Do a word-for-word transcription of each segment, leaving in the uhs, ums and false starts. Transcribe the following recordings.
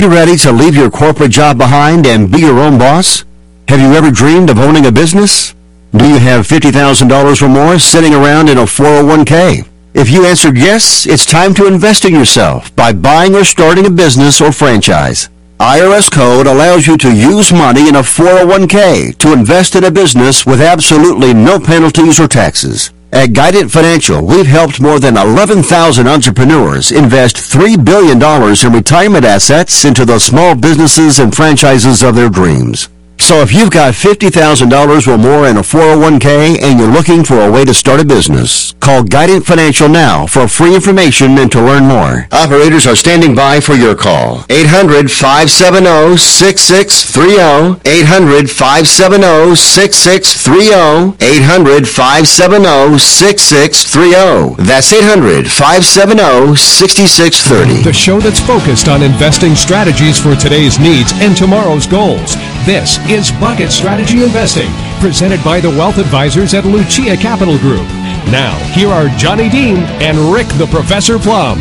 You ready to leave your corporate job behind and be your own boss? Have you ever dreamed of owning a business? Do you have fifty thousand dollars or more sitting around in a four oh one k? If you answered yes, it's time to invest in yourself by buying or starting a business or franchise. I R S Code allows you to use money in a four oh one k to invest in a business with absolutely no penalties or taxes. At Guidant Financial, we've helped more than eleven thousand entrepreneurs invest three billion dollars in retirement assets into the small businesses and franchises of their dreams. So if you've got fifty thousand dollars or more in a four oh one k and you're looking for a way to start a business, call Guidant Financial now for free information and to learn more. Operators are standing by for your call. eight hundred, five seven zero, six six three zero. eight hundred, five seven zero, six six three zero. eight hundred, five seven zero, six six three zero. That's eight hundred, five seseven zero, six six three zero. The show that's focused on investing strategies for today's needs and tomorrow's goals. This is Bucket Strategy Investing, presented by the Wealth Advisors at Lucia Capital Group. Now, here are Johnny Dean and Rick the Professor Plum.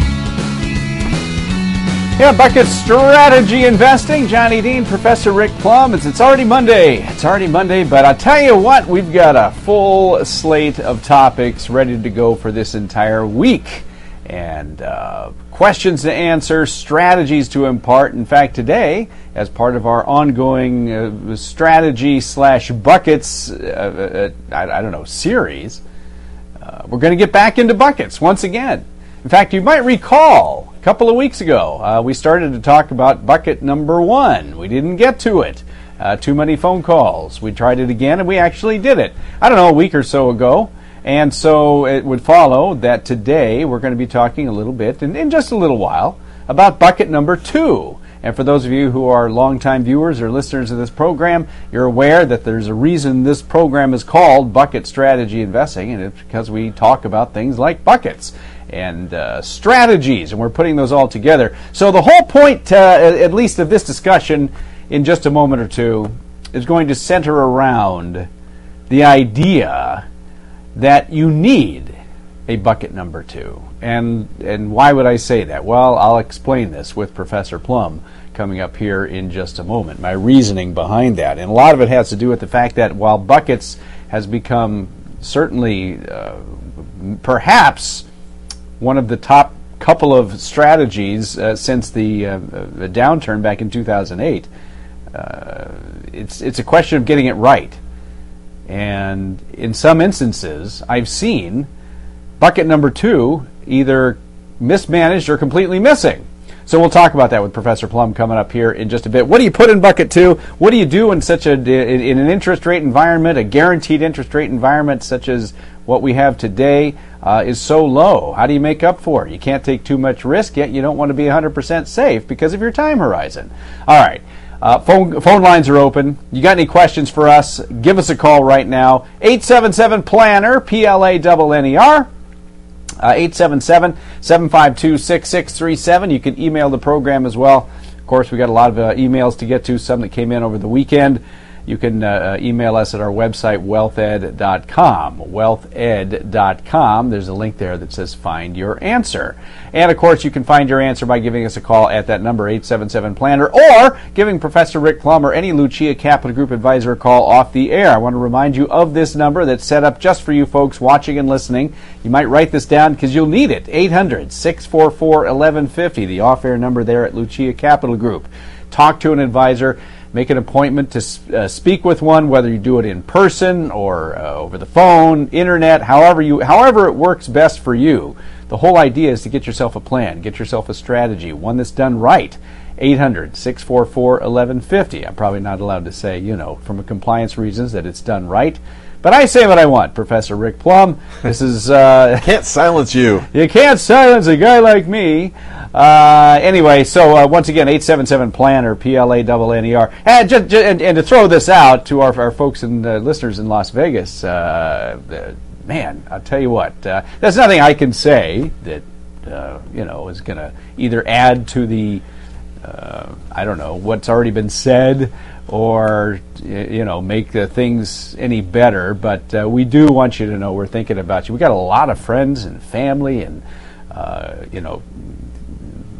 Yeah, Bucket Strategy Investing, Johnny Dean, Professor Rick Plum. It's, it's already Monday. It's already Monday, but I'll tell you what, we've got a full slate of topics ready to go for this entire week. And uh, questions to answer, strategies to impart. In fact, today, as part of our ongoing uh, strategy slash buckets, uh, uh, I, I don't know, series, uh, we're going to get back into buckets once again. In fact, you might recall a couple of weeks ago, uh, we started to talk about bucket number one. We didn't get to it. Uh, too many phone calls. We tried it again, and we actually did it, I don't know, a week or so ago. And so it would follow that today we're going to be talking a little bit, in, in just a little while, about bucket number two. And for those of you who are longtime viewers or listeners of this program, you're aware that there's a reason this program is called Bucket Strategy Investing, and it's because we talk about things like buckets and uh, strategies, and we're putting those all together. So the whole point, uh, at least of this discussion, in just a moment or two, is going to center around the idea that you need a bucket number two. And and why would I say that? Well, I'll explain this with Professor Plum coming up here in just a moment, my reasoning behind that. And a lot of it has to do with the fact that while buckets has become certainly uh, perhaps one of the top couple of strategies uh, since the, uh, the downturn back in two thousand eight, uh, it's it's a question of getting it right. And in some instances, I've seen bucket number two either mismanaged or completely missing. So we'll talk about that with Professor Plum coming up here in just a bit. What do you put in bucket two? What do you do in such a in an interest rate environment, a guaranteed interest rate environment such as what we have today uh, is so low? How do you make up for it? You can't take too much risk, yet you don't want to be one hundred percent safe because of your time horizon. All right. Uh, phone phone lines are open. You got any questions for us? Give us a call right now. eight seven seven planner, P L A N N E R. Uh, eight seven seven, seven five two, six six three seven. You can email the program as well. Of course, we got a lot of uh, emails to get to, some that came in over the weekend. You can uh, email us at our website, wealth ed dot com. wealth ed dot com. There's a link there that says Find Your Answer. And, of course, you can find your answer by giving us a call at that number, eight seven seven planner, or giving Professor Rick Plum or any Lucia Capital Group advisor a call off the air. I want to remind you of this number that's set up just for you folks watching and listening. You might write this down because you'll need it, eight hundred, six four four, eleven fifty, the off-air number there at Lucia Capital Group. Talk to an advisor. Make an appointment to uh, speak with one, whether you do it in person or uh, over the phone, internet, however you, however it works best for you. The whole idea is to get yourself a plan, get yourself a strategy, one that's done right. eight hundred, six four four, eleven fifty. I'm probably not allowed to say, you know, from a compliance reasons that it's done right. But I say what I want, Professor Rick Plum. This is... Uh, can't silence you. You can't silence a guy like me. Uh, anyway, so uh, once again, eight seven seven planner, P L A N N E R. And, just, just, and, and to throw this out to our, our folks and uh, listeners in Las Vegas, uh, uh, man, I'll tell you what, uh, there's nothing I can say that, uh, you know, is going to either add to the, uh, I don't know, what's already been said, or, you know, make the things any better. But uh, we do want you to know we're thinking about you. We got a lot of friends and family and, uh, you know,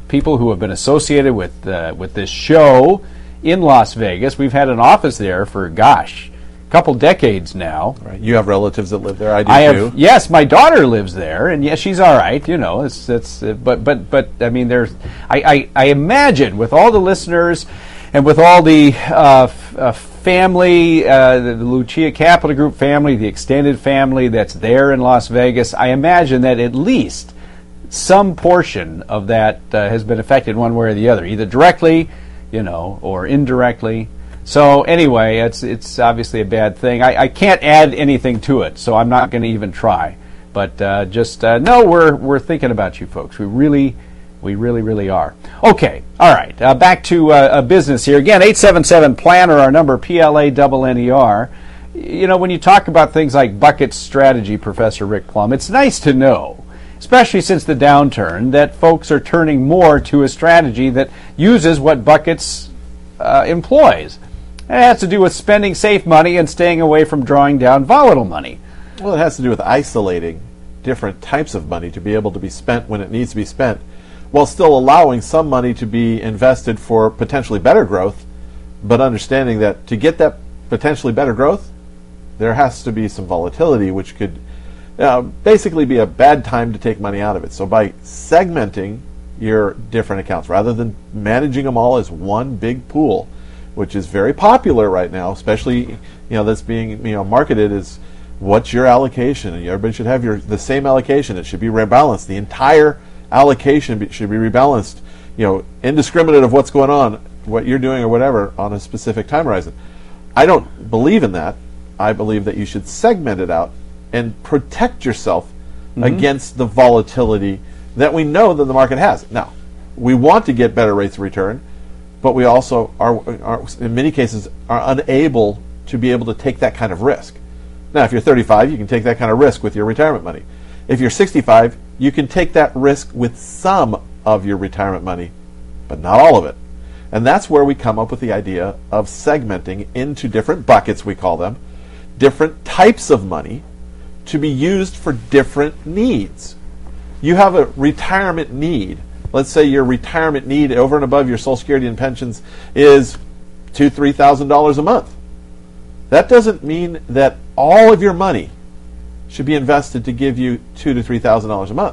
people who have been associated with uh, with this show in Las Vegas. We've had an office there for, gosh, a couple decades now. Right. You have relatives that live there. I do I too. have, yes, my daughter lives there, and yes, she's all right. You know, it's it's. Uh, but but but I mean, there's. I, I I imagine with all the listeners, and with all the uh, f- uh, family, uh, the Lucia Capital Group family, the extended family that's there in Las Vegas, I imagine that at least some portion of that uh, has been affected one way or the other, either directly, you know, or indirectly. So anyway, it's it's obviously a bad thing. I, I can't add anything to it, so I'm not going to even try. But uh, just uh, no, we're we're thinking about you folks. We really, we really, really are. Okay, all right. Uh, back to uh, a business here again. eight seven seven planner, our number, P L A N N E R. You know, when you talk about things like bucket strategy, Professor Rick Plum, it's nice to know, especially since the downturn, that folks are turning more to a strategy that uses what Buckets uh, employs. And it has to do with spending safe money and staying away from drawing down volatile money. Well, it has to do with isolating different types of money to be able to be spent when it needs to be spent, while still allowing some money to be invested for potentially better growth, but understanding that to get that potentially better growth, there has to be some volatility, which could uh, basically be a bad time to take money out of it. So by segmenting your different accounts, rather than managing them all as one big pool, which is very popular right now, especially, you know, that's being, you know, marketed as what's your allocation, and everybody should have your the same allocation. It should be rebalanced. The entire allocation be, should be rebalanced, you know, indiscriminate of what's going on, what you're doing or whatever on a specific time horizon. I don't believe in that. I believe that you should segment it out and protect yourself mm-hmm. against the volatility that we know that the market has. Now, we want to get better rates of return, but we also are, are, in many cases, are unable to be able to take that kind of risk. Now, if you're thirty-five, you can take that kind of risk with your retirement money. If you're sixty-five, you can take that risk with some of your retirement money, but not all of it. And that's where we come up with the idea of segmenting into different buckets, we call them, different types of money to be used for different needs. You have a retirement need. Let's say your retirement need over and above your Social Security and pensions is two thousand, three thousand dollars a month. That doesn't mean that all of your money should be invested to give you two to three thousand dollars a month.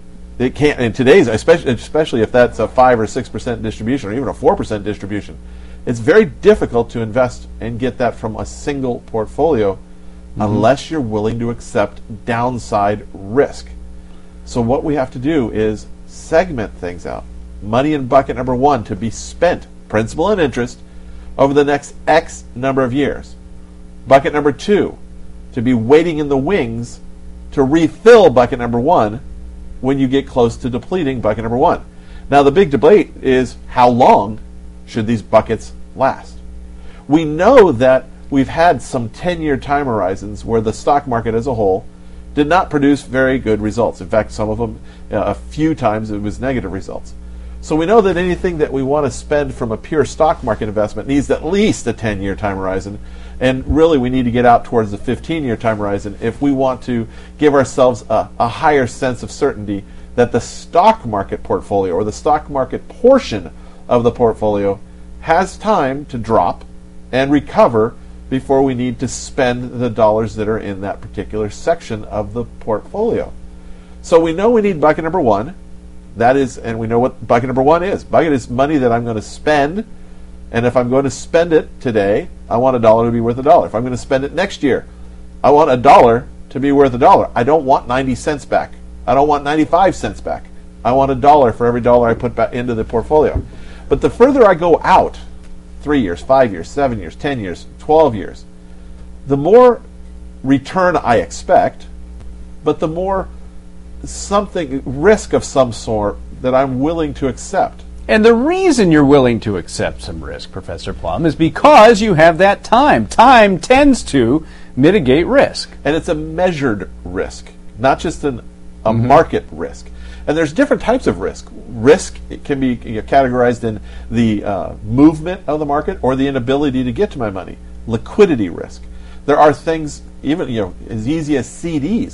It can't in today's, especially especially if that's a five or six percent distribution or even a four percent distribution. It's very difficult to invest and get that from a single portfolio mm-hmm. unless you're willing to accept downside risk. So what we have to do is segment things out. Money in bucket number one to be spent, principal and interest, over the next X number of years. Bucket number two, to be waiting in the wings to refill bucket number one when you get close to depleting bucket number one. Now the big debate is how long should these buckets last? We know that we've had some ten-year time horizons where the stock market as a whole did not produce very good results. In fact, some of them, uh, a few times, it was negative results. So we know that anything that we want to spend from a pure stock market investment needs at least a ten-year time horizon, and really we need to get out towards the fifteen-year time horizon if we want to give ourselves a, a higher sense of certainty that the stock market portfolio or the stock market portion of the portfolio has time to drop and recover before we need to spend the dollars that are in that particular section of the portfolio. So we know we need bucket number one. That is, and we know what bucket number one is. Bucket is money that I'm going to spend, and if I'm going to spend it today, I want a dollar to be worth a dollar. If I'm going to spend it next year, I want a dollar to be worth a dollar. I don't want ninety cents back. I don't want ninety-five cents back. I want a dollar for every dollar I put back into the portfolio. But the further I go out, three years, five years, seven years, ten years, twelve years, the more return I expect, but the more something, risk of some sort that I'm willing to accept. And the reason you're willing to accept some risk, Professor Plum, is because you have that time. Time tends to mitigate risk. And it's a measured risk, not just an, a mm-hmm. market risk. And there's different types of risk. Risk it can be categorized in the uh, movement of the market or the inability to get to my money. Liquidity risk. There are things, even you know, as easy as C Ds.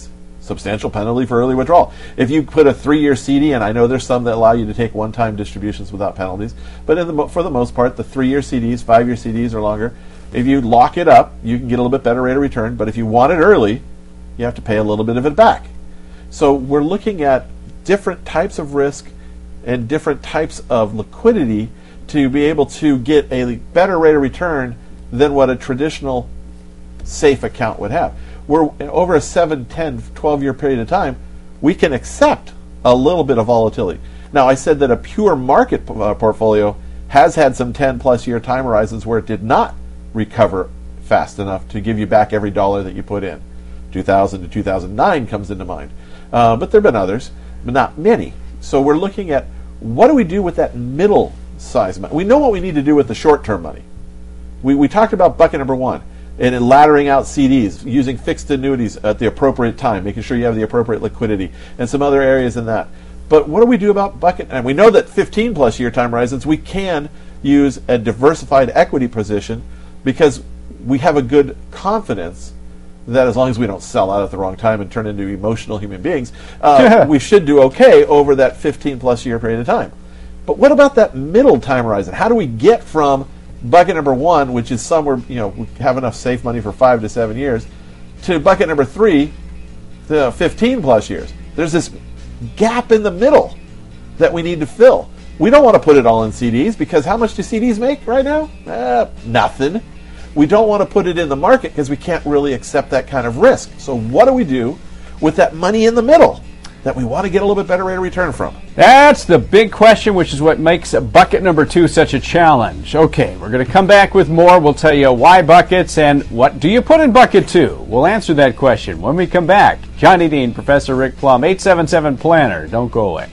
substantial penalty for early withdrawal. If you put a three-year C D, and I know there's some that allow you to take one-time distributions without penalties, but in the, for the most part, the three-year C Ds, five-year C Ds or longer, if you lock it up, you can get a little bit better rate of return, but if you want it early, you have to pay a little bit of it back. So we're looking at different types of risk and different types of liquidity to be able to get a better rate of return than what a traditional safe account would have. We're over a seven, ten, twelve year period of time, we can accept a little bit of volatility. Now, I said that a pure market uh, portfolio has had some ten plus year time horizons where it did not recover fast enough to give you back every dollar that you put in. two thousand to two thousand nine comes into mind. Uh, but there have been others, but not many. So we're looking at what do we do with that middle size money? We know what we need to do with the short-term money. We, we talked about bucket number one, and in laddering out C Ds, using fixed annuities at the appropriate time, making sure you have the appropriate liquidity, and some other areas in that. But what do we do about bucket? And we know that fifteen plus year time horizons, we can use a diversified equity position because we have a good confidence that as long as we don't sell out at the wrong time and turn into emotional human beings, uh, we should do okay over that fifteen plus year period of time. But what about that middle time horizon? How do we get from bucket number one, which is somewhere, you know, we have enough safe money for five to seven years, to bucket number three, the fifteen plus years? There's this gap in the middle that we need to fill. We don't want to put it all in C Ds because how much do C Ds make right now? Eh, nothing. We don't want to put it in the market because we can't really accept that kind of risk. So what do we do with that money in the middle that we want to get a little bit better rate of return from? That's the big question, which is what makes bucket number two such a challenge. Okay, we're going to come back with more. We'll tell you why buckets and what do you put in bucket two. We'll answer that question when we come back. Johnny Dean, Professor Rick Plum, eight seven seven Planner. Don't go away.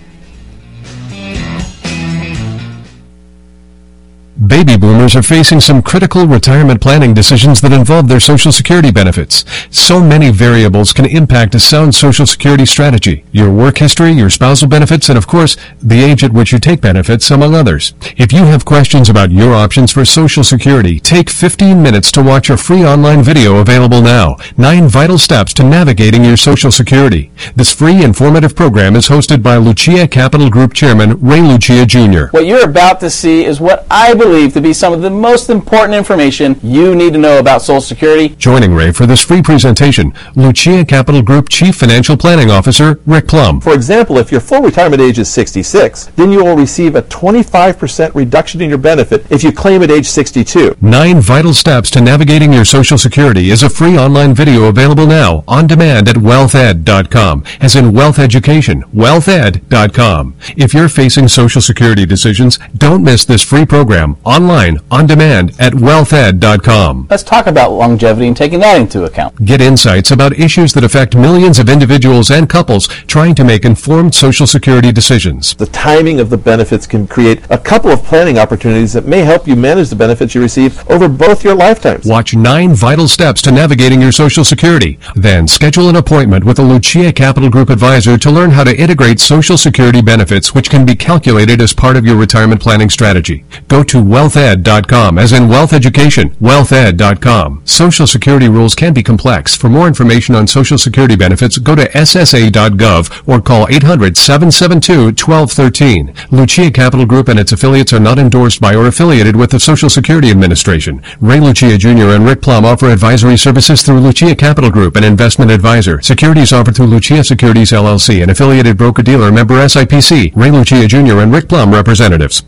Baby boomers are facing some critical retirement planning decisions that involve their Social Security benefits. So many variables can impact a sound Social Security strategy. Your work history, your spousal benefits, and of course, the age at which you take benefits, among others. If you have questions about your options for Social Security, take fifteen minutes to watch a free online video available now. Nine Vital Steps to Navigating Your Social Security. This free informative program is hosted by Lucia Capital Group Chairman Ray Lucia Junior What you're about to see is what I believe to be some of the most important information you need to know about Social Security. Joining Ray for this free presentation, Lucia Capital Group Chief Financial Planning Officer Rick Plum. For example, if your full retirement age is sixty-six, then you will receive a twenty-five percent reduction in your benefit if you claim at age sixty-two. Nine Vital Steps to Navigating Your Social Security is a free online video available now on demand at wealth ed dot com, as in wealth education, wealth ed dot com. If you're facing Social Security decisions, don't miss this free program online, on demand at wealth ed dot com. Let's talk about longevity and taking that into account. Get insights about issues that affect millions of individuals and couples trying to make informed Social Security decisions. The timing of the benefits can create a couple of planning opportunities that may help you manage the benefits you receive over both your lifetimes. Watch Nine Vital Steps to Navigating Your Social Security. Then schedule an appointment with a Lucia Capital Group advisor to learn how to integrate Social Security benefits, which can be calculated as part of your retirement planning strategy. Go to wealth ed dot com, as in wealth education, wealth ed dot com. Social Security rules can be complex. For more information on Social Security benefits, go to S S A dot gov or call eight hundred, seven seven two, one two one three. Lucia Capital Group and its affiliates are not endorsed by or affiliated with the Social Security Administration. Ray Lucia Junior and Rick Plum offer advisory services through Lucia Capital Group, an investment advisor. Securities offered through Lucia Securities L L C, an affiliated broker-dealer, member S I P C. Ray Lucia Junior and Rick Plum, representatives.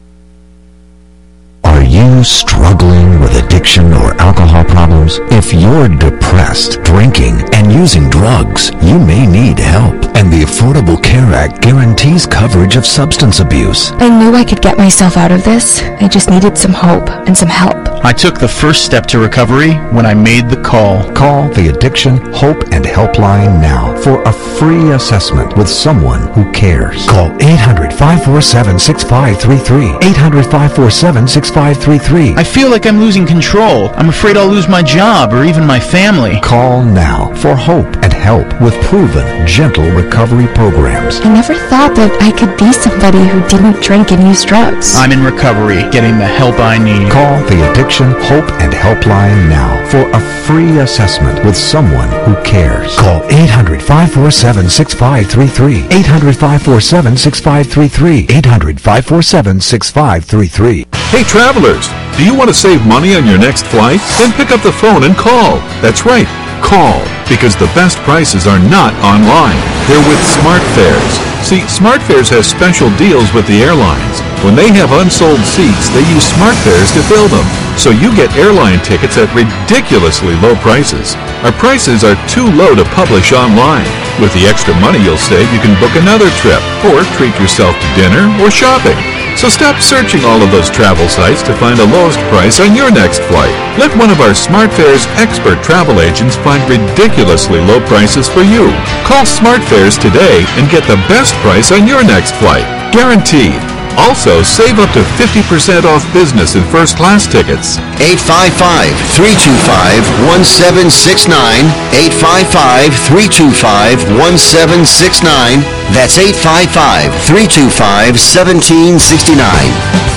Are you struggling with addiction or alcohol problems? If you're depressed, drinking, and using drugs, you may need help. And the Affordable Care Act guarantees coverage of substance abuse. I knew I could get myself out of this. I just needed some hope and some help. I took the first step to recovery when I made the call. Call the Addiction, Hope, and Helpline now for a free assessment with someone who cares. Call eight hundred, five four seven, six five three three. eight hundred, five four seven, six five three three. I feel like I'm losing control. I'm afraid I'll lose my job or even my family. Call now for hope and help with proven, gentle recovery programs. I never thought that I could be somebody who didn't drink and use drugs. I'm in recovery, getting the help I need. Call the Addiction Addiction Hope and Helpline now for a free assessment with someone who cares. Call eight hundred, five four seven, six five three three. eight hundred, five four seven, six five three three. eight hundred, five four seven, six five three three. Hey travelers, do you want to save money on your next flight? Then pick up the phone and call. That's right, call, because the best prices are not online. They're with SmartFares. See, SmartFares has special deals with the airlines. When they have unsold seats, they use SmartFares to fill them. So you get airline tickets at ridiculously low prices. Our prices are too low to publish online. With the extra money you'll save, you can book another trip, or treat yourself to dinner or shopping. So stop searching all of those travel sites to find the lowest price on your next flight. Let one of our SmartFares expert travel agents find ridiculously low prices for you. Call SmartFares today and get the best price on your next flight. Guaranteed. Also, save up to fifty percent off business and first class tickets. eight five five, three two five, one seven six nine. eight five five, three two five, one seven six nine. That's eight five five, three two five, one seven six nine.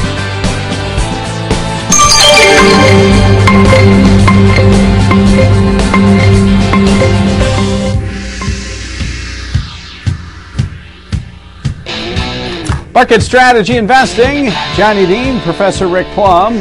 Bucket Strategy Investing, Johnny Dean, Professor Rick Plum,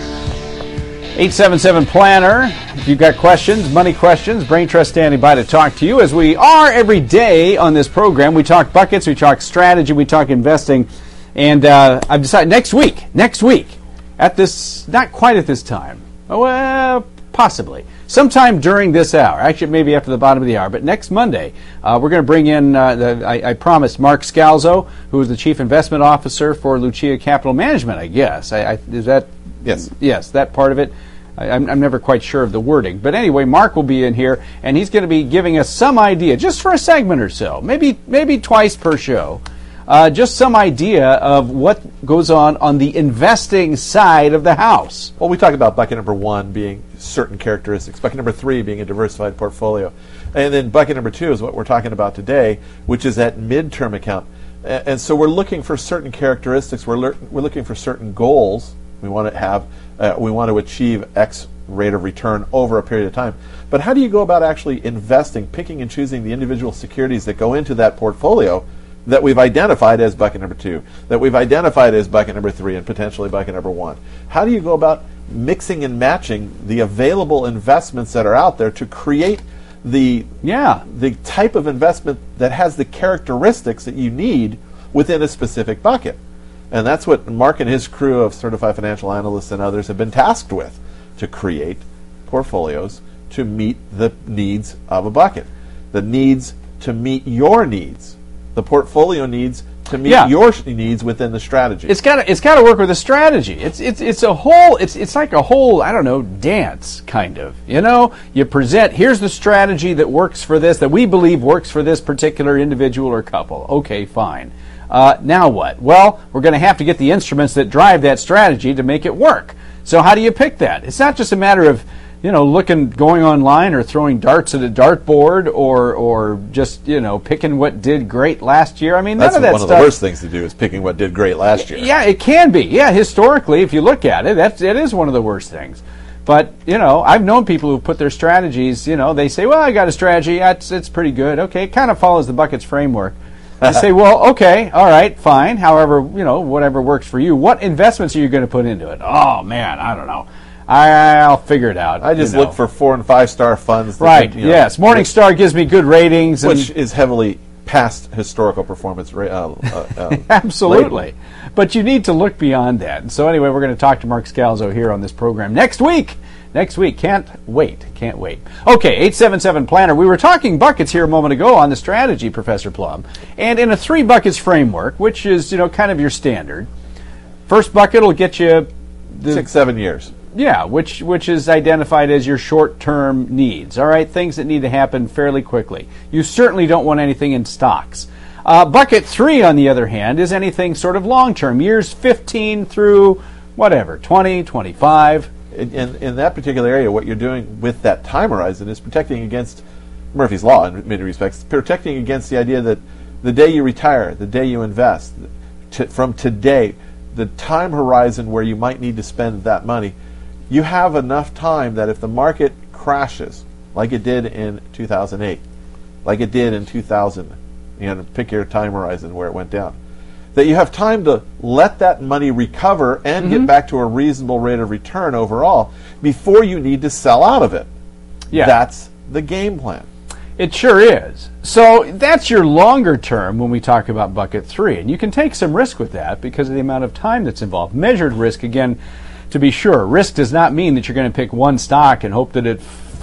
eight seven seven Planner. If you've got questions, money questions, Brain Trust standing by to talk to you, as we are every day on this program. We talk buckets, we talk strategy, we talk investing, and uh, I've decided next week, next week, at this, not quite at this time, well, possibly, sometime during this hour, actually maybe after the bottom of the hour, but next Monday, uh, we're going to bring in, uh, the, I, I promised, Mark Scalzo, who is the Chief Investment Officer for Lucia Capital Management, I guess. I, I, is that? Yes. Yes, that part of it. I, I'm, I'm never quite sure of the wording. But anyway, Mark will be in here, and he's going to be giving us some idea, just for a segment or so, maybe maybe twice per show, uh, just some idea of what goes on on the investing side of the house. Well, we talked about bucket number one being certain characteristics, bucket number three being a diversified portfolio, and then bucket number two is what we're talking about today, which is that midterm account. And, and so we're looking for certain characteristics. We're lear- we're looking for certain goals. We want to have, uh, we want to achieve X rate of return over a period of time. But how do you go about actually investing, picking and choosing the individual securities that go into that portfolio that we've identified as bucket number two, that we've identified as bucket number three, and potentially bucket number one? How do you go about mixing and matching the available investments that are out there to create the yeah the type of investment that has the characteristics that you need within a specific bucket? And that's what Mark and his crew of certified financial analysts and others have been tasked with, to create portfolios to meet the needs of a bucket, the needs to meet your needs, the portfolio needs to meet Yeah. your sh- needs within the strategy. It's got to it's got to work with a strategy. It's it's it's a whole it's it's like a whole, I don't know, dance kind of. You know, you present, here's the strategy that works for this, that we believe works for this particular individual or couple. Okay, fine. Uh, now what? Well, we're going to have to get the instruments that drive that strategy to make it work. So how do you pick that? It's not just a matter of, you know, looking, going online or throwing darts at a dartboard, or or just, you know, picking what did great last year. I mean, That's none of that one stuff. of the worst things to do, is picking what did great last year. Yeah, it can be. Yeah, historically, if you look at it, that's it is one of the worst things. But, you know, I've known people who put their strategies, you know, they say, well, I got a strategy, it's, it's pretty good. Okay, it kind of follows the buckets framework. They say, well, okay, all right, fine. However, you know, whatever works for you. What investments are you going to put into it? Oh, man, I don't know. I, I'll figure it out. I just you know. look for four and five star funds. That Right, can, you know, yes. Morningstar gives me good ratings. which and is heavily past historical performance. Ra- uh, uh, uh, Absolutely. label. But you need to look beyond that. And so anyway, we're going to talk to Mark Scalzo here on this program next week. Next week. Can't wait. Can't wait. Okay, eight seven seven Planner. We were talking buckets here a moment ago on the strategy, Professor Plum. And in a three buckets framework, which is, you know, kind of your standard, first bucket will get you the Six, seven years. Yeah, which which is identified as your short-term needs, all right? Things that need to happen fairly quickly. You certainly don't want anything in stocks. Uh, bucket three, on the other hand, is anything sort of long-term, years fifteen through whatever, twenty, twenty-five. In, in, in that particular area, what you're doing with that time horizon is protecting against Murphy's Law in many respects, protecting against the idea that the day you retire, the day you invest, to, from today, the time horizon where you might need to spend that money, you have enough time that if the market crashes, like it did in two thousand eight, like it did in two thousand, you know, pick your time horizon where it went down, that you have time to let that money recover and Mm-hmm. get back to a reasonable rate of return overall before you need to sell out of it. Yeah. That's the game plan. It sure is. So that's your longer term when we talk about bucket three. And you can take some risk with that because of the amount of time that's involved. Measured risk, again, to be sure. Risk does not mean that you're going to pick one stock and hope that it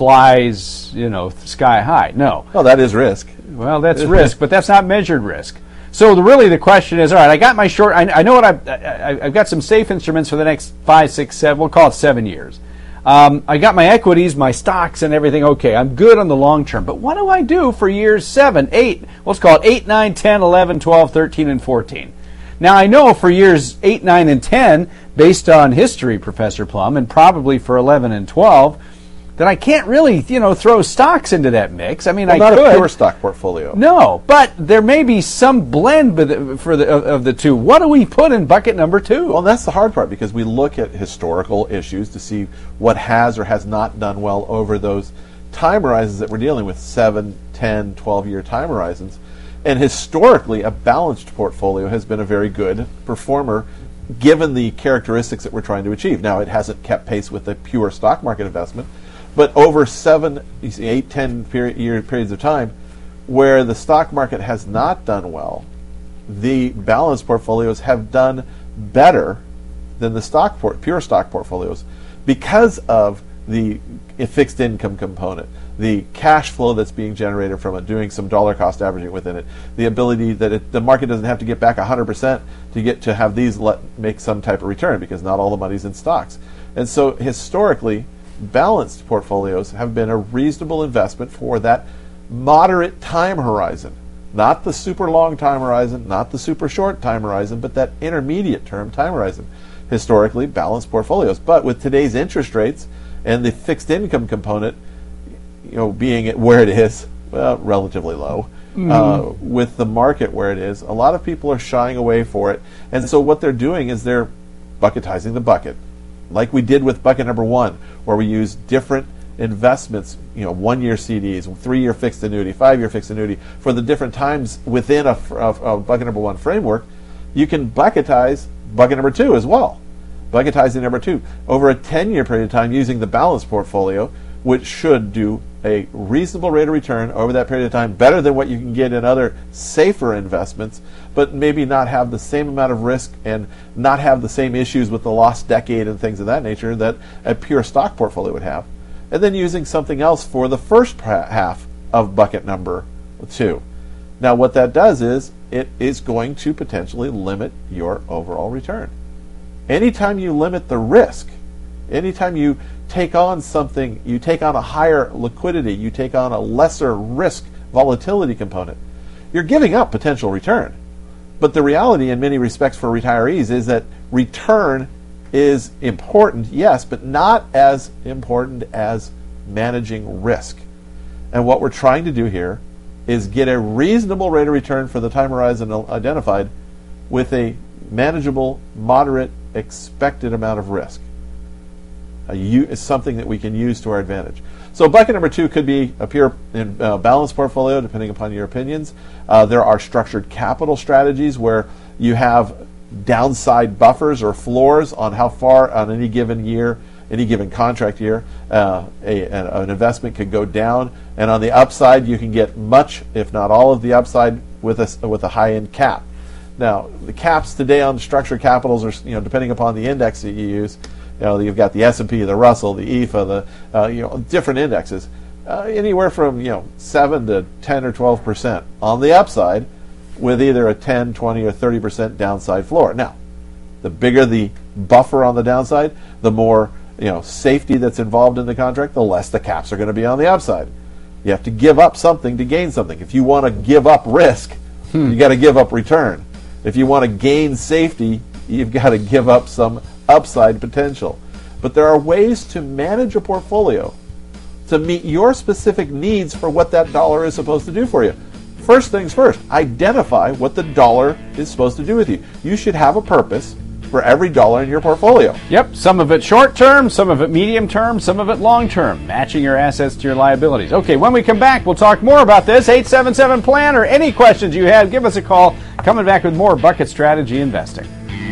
flies, you know, sky high. No. Well, that is risk. Well, that's risk, but that's not measured risk. So the, really the question is, all right, I got my short, I, I know what I've, I, I've got some safe instruments for the next five, six, seven, we'll call it seven years. Um, I got my equities, my stocks, and everything. Okay, I'm good on the long term. But what do I do for years seven, eight, let's call it eight, nine, ten, eleven, twelve, thirteen, and fourteen? Now, I know for years eight, nine, and ten, based on history, Professor Plum, and probably for eleven and twelve, that I can't really, you know, throw stocks into that mix. I mean, Well, I not could. a pure stock portfolio. No, but there may be some blend for the, for the, of, of the two. What do we put in bucket number two? Well, that's the hard part because we look at historical issues to see what has or has not done well over those time horizons that we're dealing with, seven, ten, twelve-year time horizons. And historically, a balanced portfolio has been a very good performer given the characteristics that we're trying to achieve. Now, it hasn't kept pace with a pure stock market investment, but over seven, you see, eight, ten period, year periods of time, where the stock market has not done well, the balanced portfolios have done better than the stock port, pure stock portfolios because of the fixed income component, the cash flow that's being generated from it, doing some dollar cost averaging within it, the ability that it, the market doesn't have to get back one hundred percent to get to have these let, make some type of return because not all the money's in stocks. And so historically, balanced portfolios have been a reasonable investment for that moderate time horizon. Not the super long time horizon, not the super short time horizon, but that intermediate term time horizon. Historically, balanced portfolios. But with today's interest rates and the fixed income component, you know, being at where it is, well, relatively low, mm-hmm. uh, with the market where it is, a lot of people are shying away for it. And so what they're doing is they're bucketizing the bucket. Like we did with bucket number one, where we use different investments, you know, one-year C Ds, three-year fixed annuity, five-year fixed annuity, for the different times within a, a, a bucket number one framework, you can bucketize bucket number two as well. Bucketizing number two over a ten-year period of time using the balanced portfolio, which should do a reasonable rate of return over that period of time, better than what you can get in other safer investments, but maybe not have the same amount of risk and not have the same issues with the lost decade and things of that nature that a pure stock portfolio would have. And then using something else for the first half of bucket number two. Now what that does is it is going to potentially limit your overall return. Anytime you limit the risk, anytime you take on something, you take on a higher liquidity, you take on a lesser risk volatility component, you're giving up potential return. But the reality in many respects for retirees is that return is important, yes, but not as important as managing risk. And what we're trying to do here is get a reasonable rate of return for the time horizon identified with a manageable, moderate, expected amount of risk. Uh, you, is something that we can use to our advantage. So bucket number two could be a pure uh, balanced portfolio, depending upon your opinions. Uh, there are structured capital strategies where you have downside buffers or floors on how far on any given year, any given contract year, uh, a, an investment could go down. And on the upside, you can get much, if not all of the upside, with a, with a high-end cap. Now, the caps today on structured capitals are, you know, depending upon the index that you use. You know, you've got the S and P, the Russell, the E F A, the uh, you know, different indexes, uh, anywhere from you know seven to ten or twelve percent on the upside, with either a ten, twenty, or thirty percent downside floor. Now, the bigger the buffer on the downside, the more you know safety that's involved in the contract, the less the caps are going to be on the upside. You have to give up something to gain something. If you want to give up risk, hmm. you got to give up return. If you want to gain safety, you've got to give up some upside potential. But there are ways to manage a portfolio to meet your specific needs for what that dollar is supposed to do for you. First things first, identify what the dollar is supposed to do with you. You should have a purpose for every dollar in your portfolio. Yep, some of it short term, some of it medium term, some of it long term, matching your assets to your liabilities. Okay, when we come back, we'll talk more about this. eight seven seven plan or any questions you have, give us a call. Coming back with more Bucket Strategy Investing.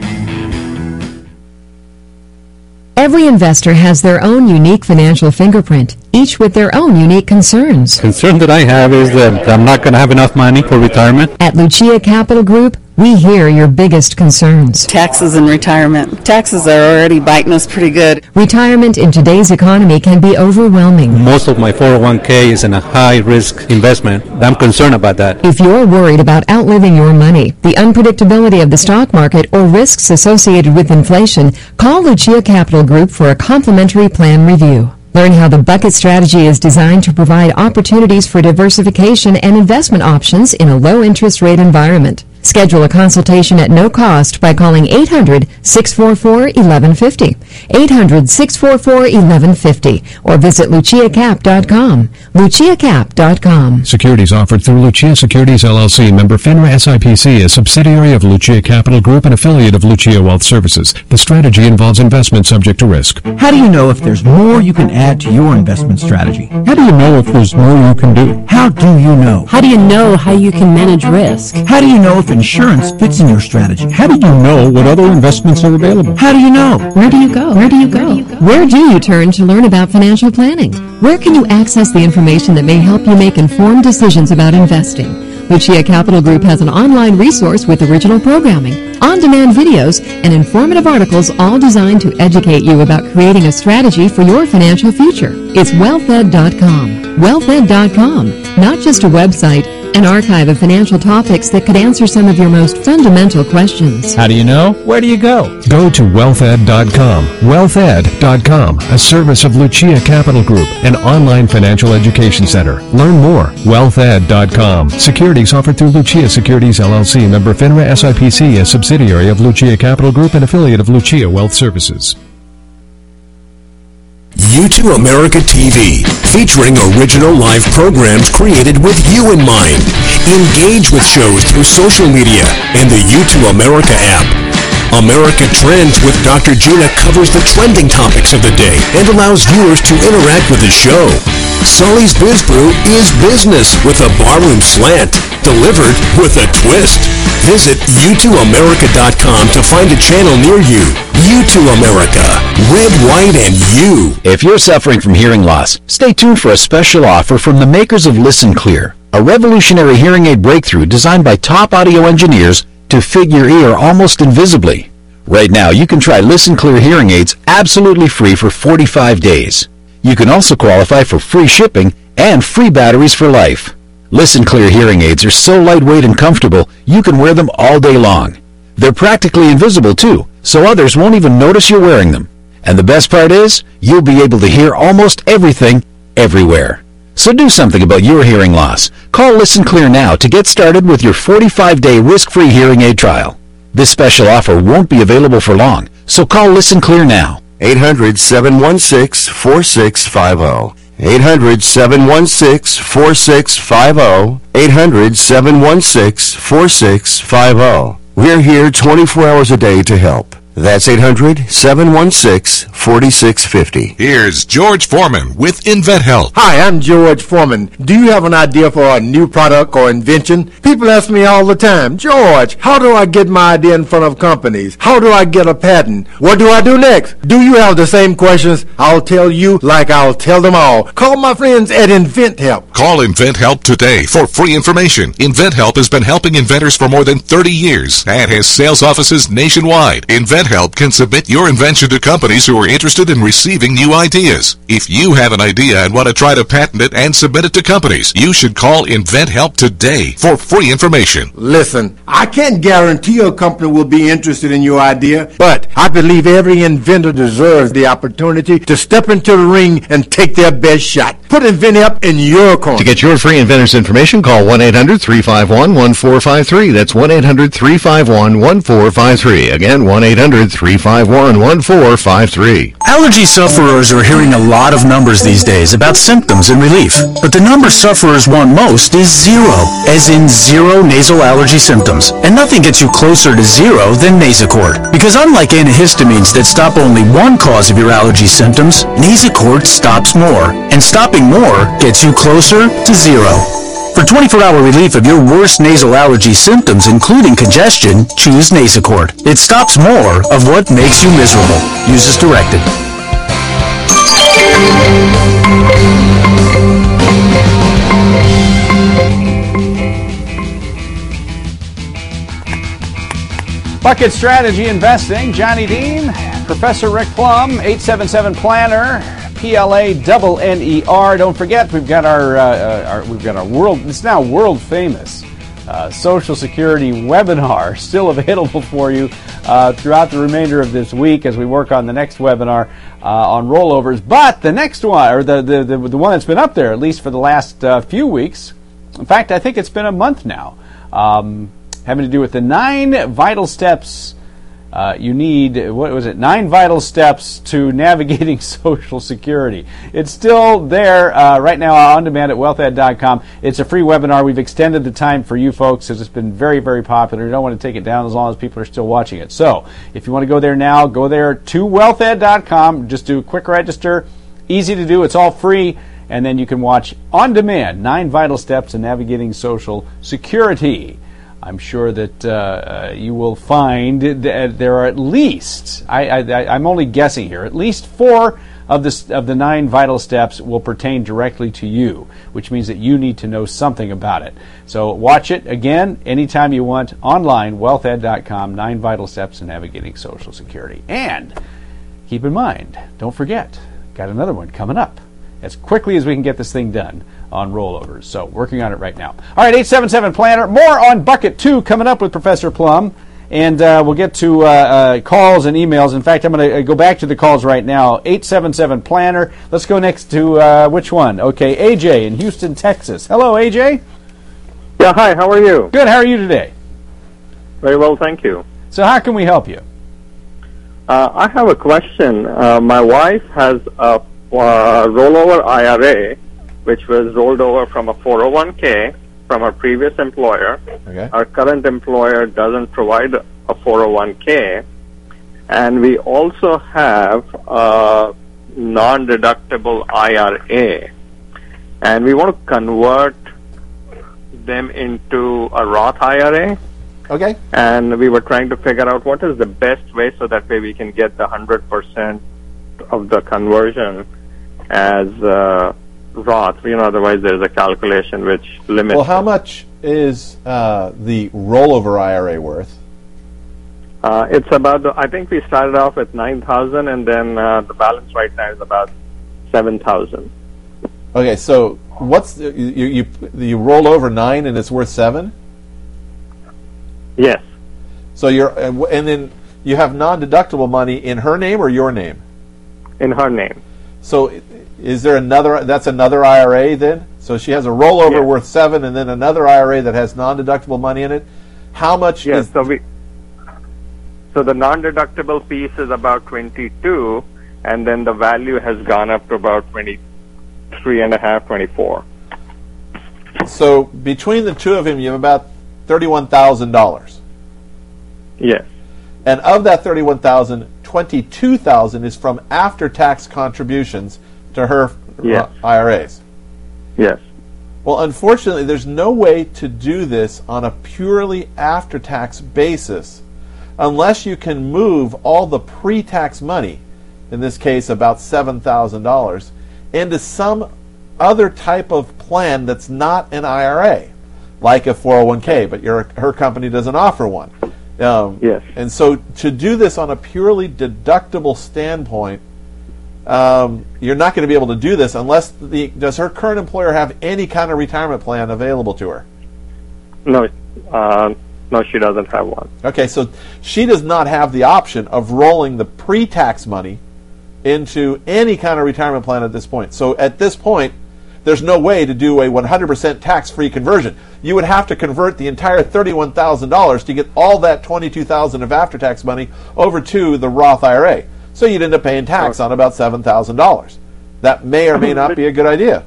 Every investor has their own unique financial fingerprint, each with their own unique concerns. Concern that I have is that I'm not going to have enough money for retirement. At Lucia Capital Group, we hear your biggest concerns. Taxes and retirement. Taxes are already biting us pretty good. Retirement in today's economy can be overwhelming. Most of my four oh one k is in a high-risk investment. I'm concerned about that. If you're worried about outliving your money, the unpredictability of the stock market, or risks associated with inflation, call Lucia Capital Group for a complimentary plan review. Learn how the Bucket Strategy is designed to provide opportunities for diversification and investment options in a low-interest rate environment. Schedule a consultation at no cost by calling eight hundred, six four four, eleven fifty, eight hundred, six four four, eleven fifty, or visit lucia cap dot com, lucia cap dot com. Securities offered through Lucia Securities L L C, member FINRA S I P C, a subsidiary of Lucia Capital Group and affiliate of Lucia Wealth Services. The strategy involves investment subject to risk. How do you know if there's more you can add to your investment strategy? How do you know if there's more you can do? How do you know? How do you know how you can manage risk? How do you know if insurance fits in your strategy? How do you know what other investments are available? How do you know? Where do you go? Where do you go? Where do you turn to learn about financial planning? Where can you access the information that may help you make informed decisions about investing? Lucia Capital Group has an online resource with original programming, on-demand videos, and informative articles, all designed to educate you about creating a strategy for your financial future. It's wealth ed dot com. wealth ed dot com, not just a website, an archive of financial topics that could answer some of your most fundamental questions. How do you know? Where do you go? Go to wealth ed dot com. wealth ed dot com, a service of Lucia Capital Group, an online financial education center. Learn more. wealth ed dot com. Securities offered through Lucia Securities L L C, member FINRA S I P C, a subsidiary of Lucia Capital Group and affiliate of Lucia Wealth Services. U two America T V, featuring original live programs created with you in mind. Engage with shows through social media and the U two America app. America Trends with Doctor Gina covers the trending topics of the day and allows viewers to interact with the show. Sully's Biz Brew is business with a barroom slant, delivered with a twist. Visit U two America dot com to find a channel near you. U two America, red, white, and you. If you're suffering from hearing loss, stay tuned for a special offer from the makers of Listen Clear, a revolutionary hearing aid breakthrough designed by top audio engineers to fit your ear almost invisibly. Right now, you can try Listen Clear hearing aids absolutely free for forty-five days. You can also qualify for free shipping and free batteries for life. Listen Clear hearing aids are so lightweight and comfortable, you can wear them all day long. They're practically invisible too, so others won't even notice you're wearing them. And the best part is, you'll be able to hear almost everything, everywhere. So do something about your hearing loss. Call Listen Clear now to get started with your forty-five day risk-free hearing aid trial. This special offer won't be available for long, so call Listen Clear now. eight hundred, seven one six, four six five zero. eight hundred, seven one six, four six five zero. eight hundred, seven one six, four six five zero. We're here twenty-four hours a day to help. That's eight hundred, seven one six, four six five zero. Here's George Foreman with InventHelp. Hi, I'm George Foreman. Do you have an idea for a new product or invention? People ask me all the time, George, how do I get my idea in front of companies? How do I get a patent? What do I do next? Do you have the same questions? I'll tell you like I'll tell them all. Call my friends at InventHelp. Call InventHelp today for free information. InventHelp has been helping inventors for more than thirty years and has sales offices nationwide. InventHelp can submit your invention to companies who are interested in receiving new ideas. If you have an idea and want to try to patent it and submit it to companies, you should call InventHelp today for free information. Listen, I can't guarantee a company will be interested in your idea, but I believe every inventor deserves the opportunity to step into the ring and take their best shot. Put InventHelp in your corner. To get your free inventor's information, call one eight hundred, three five one, one four five three. That's one eight hundred, three five one, one four five three. Again, one eight hundred, three five one, one four five three. Allergy sufferers are hearing a lot of numbers these days about symptoms and relief, but the number sufferers want most is zero, as in zero nasal allergy symptoms. And nothing gets you closer to zero than Nasacort, because unlike antihistamines that stop only one cause of your allergy symptoms, Nasacort stops more, and stopping more gets you closer to zero. For twenty-four hour relief of your worst nasal allergy symptoms, including congestion, choose Nasacort. It stops more of what makes you miserable. Use as directed. Bucket Strategy Investing, Johnny Dean, Professor Rick Plum, eight seven seven Planner, P L A double N E R. Don't forget, we've got our, uh, our we've got our world. It's now world famous uh, Social Security webinar still available for you uh, throughout the remainder of this week as we work on the next webinar uh, on rollovers. But the next one, or the the, the the one that's been up there at least for the last uh, few weeks. In fact, I think it's been a month now. Um, having to do with the nine vital steps uh, you need, what was it, nine vital steps to navigating Social Security. It's still there uh, right now on demand at wealth ed dot com. It's a free webinar. We've extended the time for you folks because it's been very, very popular. You don't want to take it down as long as people are still watching it. So if you want to go there now, go there to wealth ed dot com. Just do a quick register. Easy to do. It's all free. And then you can watch on demand nine vital steps to navigating Social Security. I'm sure that uh, you will find that there are at least, I, I, I'm only guessing here, at least four of the, of the nine vital steps will pertain directly to you, which means that you need to know something about it. So watch it again anytime you want online, wealth ed dot com, nine vital steps to navigating Social Security. And keep in mind, don't forget, got another one coming up as quickly as we can get this thing done on rollovers. So working on it right now. All right, eight seven seven Planner. More on Bucket two coming up with Professor Plum. And uh, we'll get to uh, uh, calls and emails. In fact, I'm going to go back to the calls right now. eight seven seven Planner. Let's go next to uh, which one? Okay, A J in Houston, Texas. Hello, A J. Yeah, hi. How are you? Good. How are you today? Very well, thank you. So how can we help you? Uh, I have a question. Uh, my wife has a uh, rollover I R A, which was rolled over from a four oh one k from her previous employer. Okay. Our current employer doesn't provide a four oh one k. And we also have a non-deductible I R A. And we want to convert them into a Roth I R A. Okay. And we were trying to figure out what is the best way so that way we can get the one hundred percent of the conversion as uh, Roth. You know, otherwise there's a calculation which limits. Well, how much is uh, the rollover I R A worth? Uh, it's about, the, I think we started off with nine thousand and then uh, the balance right now is about seven thousand. Okay, so what's the, you, you you roll over nine and it's worth seven? Yes. So you're and then you have non-deductible money in her name or your name? In her name. So is there another? That's another I R A then. So she has a rollover Yes. worth seven, and then another I R A that has non-deductible money in it. How much? Yes. Is, So we. So the non-deductible piece is about twenty-two, and then the value has gone up to about twenty-three and a half, twenty-four. so between the two of them, you have about thirty-one thousand dollars. Yes. And of that thirty-one thousand, twenty-two thousand is from after-tax contributions to her Yes. uh, I R As. Yes. Well, unfortunately, there's no way to do this on a purely after-tax basis unless you can move all the pre-tax money, in this case about seven thousand dollars, into some other type of plan that's not an I R A, like a four oh one k, but your, her company doesn't offer one. Um, Yes. And so to do this on a purely deductible standpoint, um, you're not going to be able to do this unless the does her current employer have any kind of retirement plan available to her? No. Uh, no, she doesn't have one. Okay, so she does not have the option of rolling the pre-tax money into any kind of retirement plan at this point. So at this point, there's no way to do a one hundred percent tax-free conversion. You would have to convert the entire thirty-one thousand dollars to get all that twenty-two thousand dollars of after-tax money over to the Roth I R A. So you'd end up paying tax on about seven thousand dollars. That may or may not be a good idea.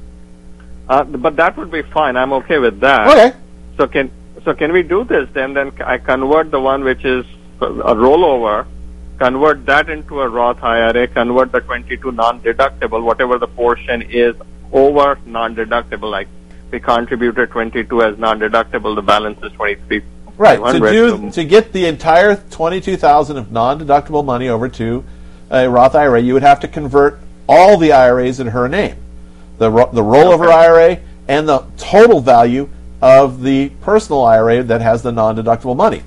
Uh, but that would be fine. I'm okay with that. Okay. So can so can we do this then? Then I convert the one which is a rollover, convert that into a Roth I R A, convert the twenty-two non-deductible, whatever the portion is over non-deductible. Like we contributed twenty-two as non-deductible, the balance is twenty-three. Right. To do to get the entire twenty-two thousand of non-deductible money over to a Roth I R A, you would have to convert all the I R As in her name, the ro- the rollover okay. I R A and the total value of the personal I R A that has the non-deductible money.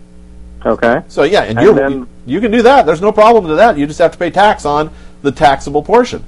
Okay. So yeah, and, and you're, then, you you can do that. There's no problem to that. You just have to pay tax on the taxable portion,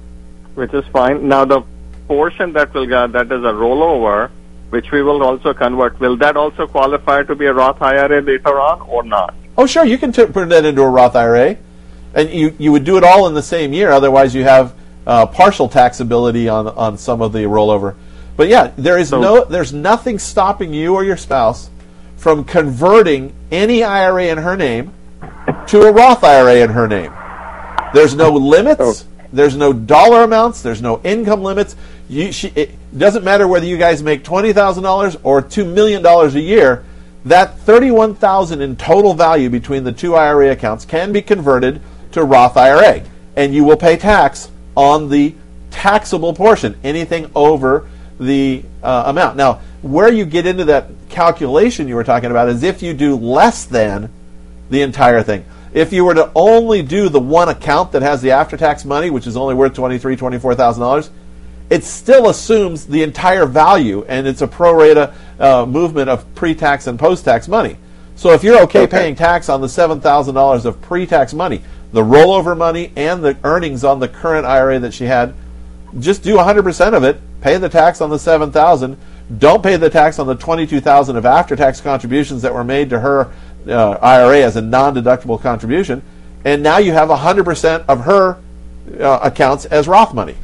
which is fine. Now the portion that will get that is a rollover, which we will also convert. Will that also qualify to be a Roth I R A later on or not? Oh, sure. You can t- put that into a Roth I R A, and you you would do it all in the same year. Otherwise, you have uh, partial taxability on on some of the rollover. But yeah, there is so, no there's nothing stopping you or your spouse from converting any I R A in her name to a Roth I R A in her name. There's no limits. Oh. There's no dollar amounts. There's no income limits. You, she, it doesn't matter whether you guys make twenty thousand dollars or two million dollars a year. That thirty-one thousand dollars in total value between the two I R A accounts can be converted to Roth I R A, and you will pay tax on the taxable portion, anything over the uh, amount. Now, where you get into that calculation you were talking about is if you do less than the entire thing. If you were to only do the one account that has the after-tax money, which is only worth twenty-three thousand dollars, twenty-four thousand dollars, it still assumes the entire value, and it's a pro rata uh, movement of pre-tax and post-tax money. So if you're okay, okay. paying tax on the seven thousand dollars of pre-tax money, the rollover money, and the earnings on the current I R A that she had, just do one hundred percent of it, pay the tax on the seven thousand dollars, don't pay the tax on the twenty-two thousand dollars of after-tax contributions that were made to her uh, I R A as a non-deductible contribution, and now you have one hundred percent of her uh, accounts as Roth money.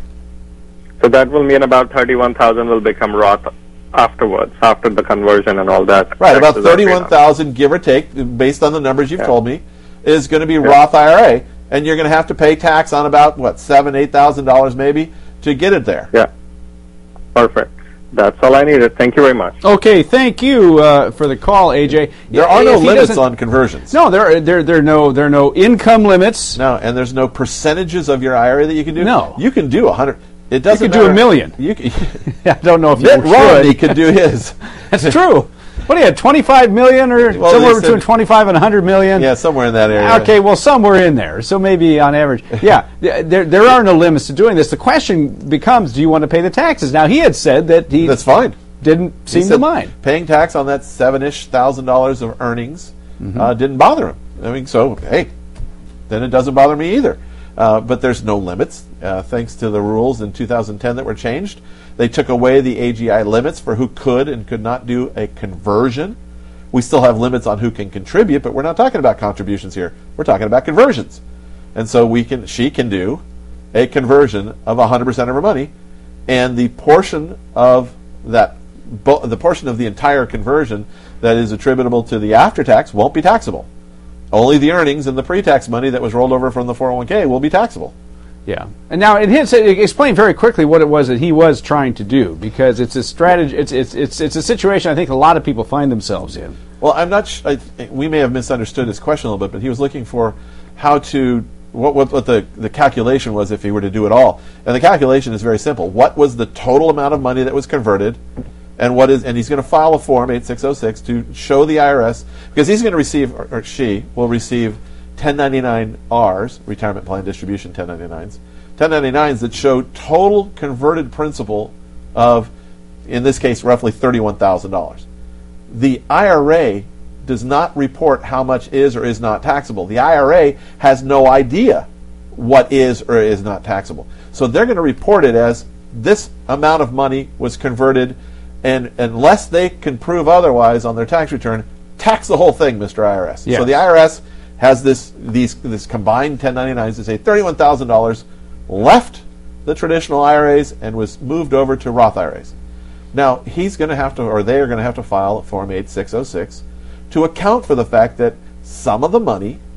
So that will mean about thirty-one thousand will become Roth afterwards, after the conversion and all that. Right, about thirty-one thousand, give or take, based on the numbers you've yeah. told me, is going to be yeah. Roth I R A, and you're going to have to pay tax on about, what, seven, eight thousand dollars maybe to get it there. Yeah, perfect. That's all I needed. Thank you very much. Okay, thank you uh, for the call, A J. There are no limits on conversions. No, there are there there are no there are no income limits. No, and there's no percentages of your I R A that you can do. No, you can do a hundred. It doesn't. You could do a million. You can, I don't know if Mitt you should. Romney could do his. That's true. What do you have? Twenty-five million, or well, somewhere between twenty-five and a hundred million? Yeah, somewhere in that area. Okay, well, somewhere in there. So maybe on average, yeah. there there are no limits to doing this. The question becomes: do you want to pay the taxes? Now, he had said that he. That's fine. Didn't seem to mind paying tax on that seven-ish thousand dollars of earnings. Mm-hmm. Uh, didn't bother him. I mean, so hey, then it doesn't bother me either. Uh, but there's no limits, uh, thanks to the rules in two thousand ten that were changed. They took away the A G I limits for who could and could not do a conversion. We still have limits on who can contribute, but we're not talking about contributions here. We're talking about conversions. And so we can, she can do a conversion of one hundred percent of her money, and the portion of that, bo- the portion of the entire conversion that is attributable to the after-tax won't be taxable. Only the earnings and the pre-tax money that was rolled over from the four oh one k will be taxable. Yeah, and now it hits. Explain very quickly what it was that he was trying to do, because it's a strategy. It's it's it's it's a situation I think a lot of people find themselves in. Well, I'm not. Sh- I, we may have misunderstood his question a little bit, but he was looking for how to what what, what the, the calculation was if he were to do it all. And the calculation is very simple. What was the total amount of money that was converted? And what is? And he's going to file a form eighty-six oh six to show the I R S, because he's going to receive, or, or she will receive ten ninety-nine R's, retirement plan distribution ten ninety-nines, ten ninety-nines that show total converted principal of, in this case, roughly thirty-one thousand dollars. The I R A does not report how much is or is not taxable. The I R A has no idea what is or is not taxable. So they're going to report it as this amount of money was converted, and unless they can prove otherwise on their tax return, tax the whole thing, Mister I R S. Yes. So the I R S has this these this combined ten ninety-nines to say thirty-one thousand dollars left the traditional I R As and was moved over to Roth I R As. Now, he's going to have to, or they are going to have to file a Form eighty-six oh six to account for the fact that some of the money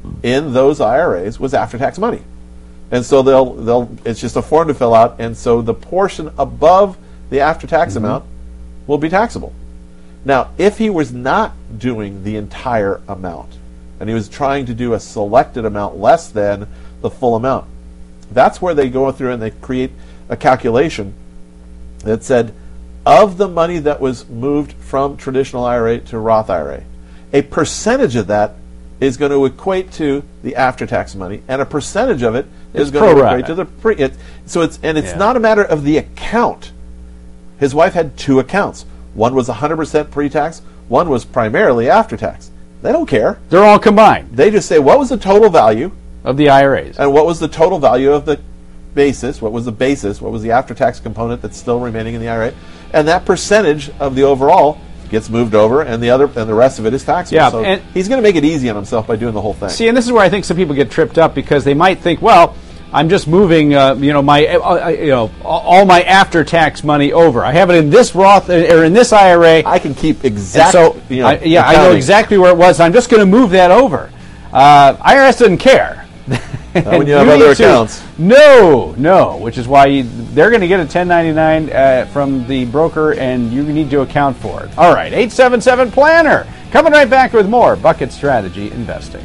in those I R As was after-tax money. And so they'll they'll it's just a form to fill out, and so the portion above the after-tax mm-hmm. amount will be taxable. Now, if he was not doing the entire amount, and he was trying to do a selected amount less than the full amount, that's where they go through and they create a calculation that said, of the money that was moved from traditional I R A to Roth I R A, a percentage of that is going to equate to the after-tax money, and a percentage of it is It's going to pro-rata. equate to the pre. It, so it's and it's Yeah. not a matter of the account. His wife had two accounts. One was one hundred percent pre-tax. One was primarily after-tax. They don't care. They're all combined. They just say, what was the total value of the I R As, and what was the total value of the basis? What was the basis? What was the after-tax component that's still remaining in the I R A? And that percentage of the overall gets moved over, and the other and the rest of it is taxable. Yeah, so and he's going to make it easy on himself by doing the whole thing. See, and this is where I think some people get tripped up, because they might think, well, I'm just moving, uh, you know, my, uh, you know, all my after-tax money over. I have it in this Roth or in this I R A. I can keep exactly. So, you know, I, yeah, I know accounting. exactly where it was. I'm just going to move that over. Uh, I R S doesn't care. Not when you have other need to- accounts. No, no. Which is why you, they're going to get a ten ninety-nine uh, from the broker, and you need to account for it. All right, eight seven seven planner. Coming right back with more Bucket Strategy Investing.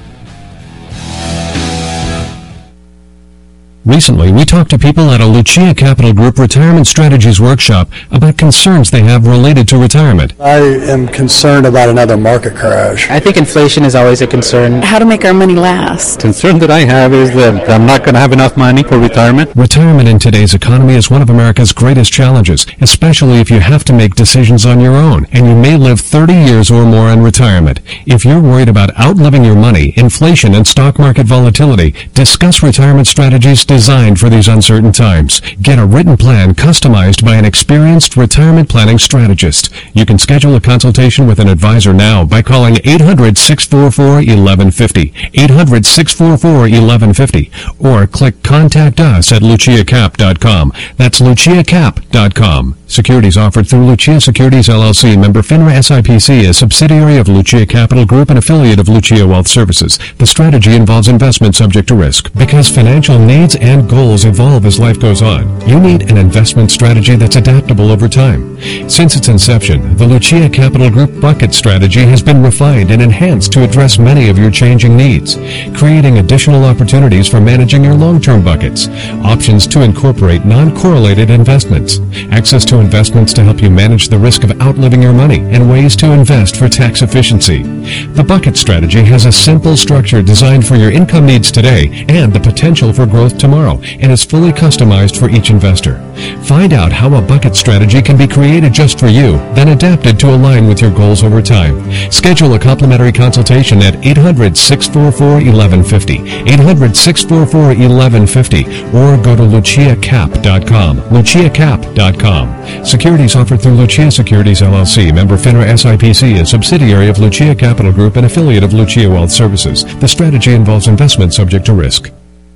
Recently, we talked to people at a Lucia Capital Group Retirement Strategies Workshop about concerns they have related to retirement. I am concerned about another market crash. I think inflation is always a concern. How to make our money last. Concern that I have is that I'm not going to have enough money for retirement. Retirement in today's economy is one of America's greatest challenges, especially if you have to make decisions on your own, and you may live thirty years or more in retirement. If you're worried about outliving your money, inflation, and stock market volatility, discuss retirement strategies designed for these uncertain times. Get a written plan customized by an experienced retirement planning strategist. You can schedule a consultation with an advisor now by calling eight hundred, six four four, eleven fifty, eight hundred, six four four, eleven fifty, or click Contact Us at lucia cap dot com. That's lucia cap dot com. Securities offered through Lucia Securities L L C, member FINRA S I P C, a subsidiary of Lucia Capital Group and affiliate of Lucia Wealth Services. The strategy involves investment subject to risk. Because financial needs and goals evolve as life goes on, you need an investment strategy that's adaptable over time. Since its inception, the Lucia Capital Group Bucket Strategy has been refined and enhanced to address many of your changing needs, creating additional opportunities for managing your long-term buckets, options to incorporate non-correlated investments, access to investments to help you manage the risk of outliving your money, and ways to invest for tax efficiency. The Bucket Strategy has a simple structure designed for your income needs today and the potential for growth tomorrow, and is fully customized for each investor. Find out how a bucket strategy can be created just for you, then adapted to align with your goals over time. Schedule a complimentary consultation at eight hundred, six four four, eleven fifty, eight hundred, six four four, eleven fifty, or go to lucia cap dot com, lucia cap dot com. Securities offered through Lucia Securities L L C, member FINRA S I P C, a subsidiary of Lucia Capital Group and affiliate of Lucia Wealth Services. The strategy involves investment subject to risk.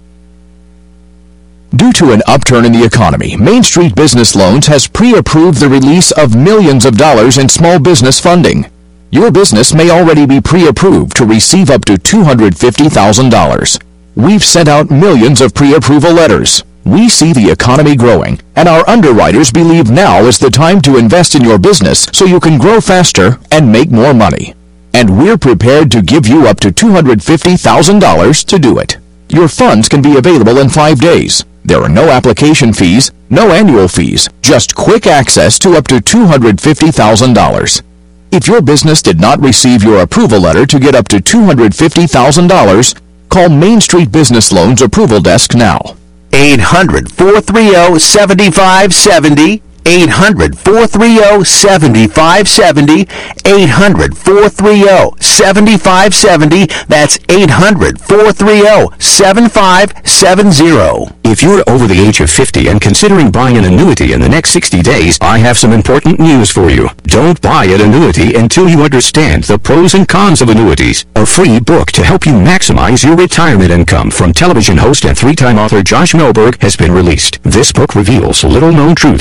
Due to an upturn in the economy, Main Street Business Loans has pre-approved the release of millions of dollars in small business funding. Your business may already be pre-approved to receive up to two hundred fifty thousand dollars. We've sent out millions of pre-approval letters. We see the economy growing, and our underwriters believe now is the time to invest in your business so you can grow faster and make more money. And we're prepared to give you up to two hundred fifty thousand dollars to do it. Your funds can be available in five days. There are no application fees, no annual fees, just quick access to up to two hundred fifty thousand dollars. If your business did not receive your approval letter to get up to two hundred fifty thousand dollars, call Main Street Business Loans Approval Desk now. eight hundred, four three zero, seven five seven zero, eight hundred, four three zero, seven five seven zero, eight hundred, four three zero, seven five seven zero. That's eight hundred, four three zero, seven five seven zero. If you're over the age of fifty and considering buying an annuity in the next sixty days, I have some important news for you. Don't buy an annuity until you understand the pros and cons of annuities. A free book to help you maximize your retirement income from television host and three-time author Josh Melberg has been released. This book reveals little-known truths about annuities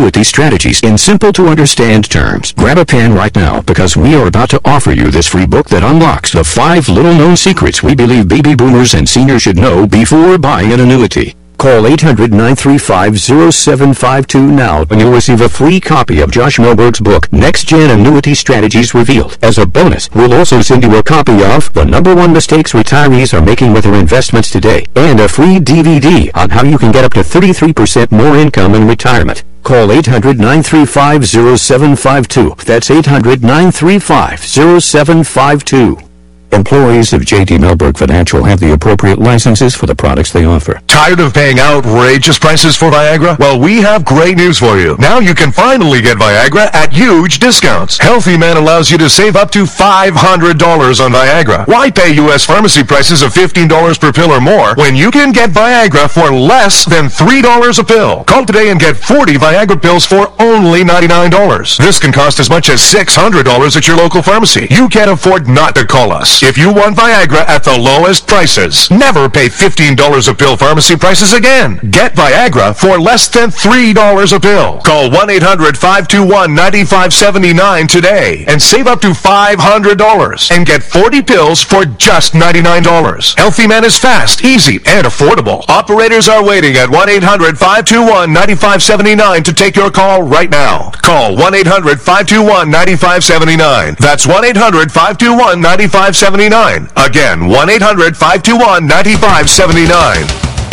annuity strategies in simple to understand terms. Grab a pen right now because we are about to offer you this free book that unlocks the five little known secrets we believe baby boomers and seniors should know before buying an annuity. Call eight hundred, nine three five, zero seven five two now and you'll receive a free copy of Josh Milberg's book, Next Gen Annuity Strategies Revealed. As a bonus, we'll also send you a copy of The Number One Mistakes Retirees Are Making with Their Investments Today and a free D V D on how you can get up to thirty-three percent more income in retirement. Call eight hundred, nine three five, zero seven five two. That's eight hundred, nine three five, zero seven five two. Employees of J D Milberg Financial have the appropriate licenses for the products they offer. Tired of paying outrageous prices for Viagra? Well, we have great news for you. Now you can finally get Viagra at huge discounts. Healthy Man allows you to save up to five hundred dollars on Viagra. Why pay U S pharmacy prices of fifteen dollars per pill or more when you can get Viagra for less than three dollars a pill? Call today and get forty Viagra pills for only ninety-nine dollars. This can cost as much as six hundred dollars at your local pharmacy. You can't afford not to call us. If you want Viagra at the lowest prices, never pay fifteen dollars a pill pharmacy prices again. Get Viagra for less than three dollars a pill. Call one eight hundred, five two one, nine five seven nine today and save up to five hundred dollars and get forty pills for just ninety-nine dollars. Healthy Man is fast, easy, and affordable. Operators are waiting at one eight hundred, five two one, nine five seven nine to take your call right now. Call one eight hundred, five two one, nine five seven nine. That's one eight hundred, five two one, nine five seven nine. Again, one eight hundred, five two one, nine five seven nine.